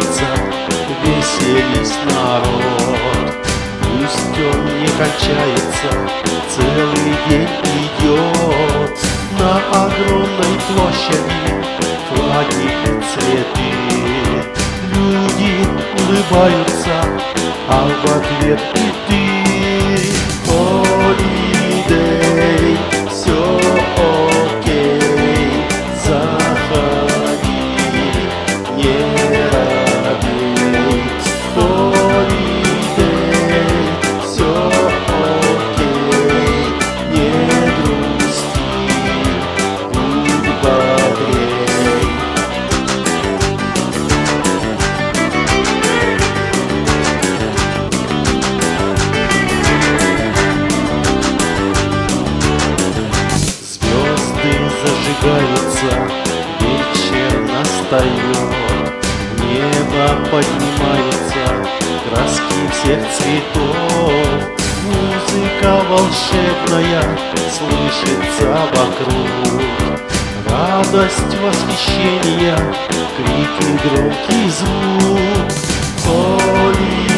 улыбается, веселись народ. Пусть он не кончается, целый день идет. На огромной площади флаги и цветы. Люди улыбаются, а в ответ и ты. Холидей, все окей, заходи, не робей. Холидей, все окей, не грусти, будь бодрей. Зажигаются, вечер настает, небо поднимается, краски всех цветов. Музыка волшебная слышится вокруг, радость восхищения, крики, громкий звук.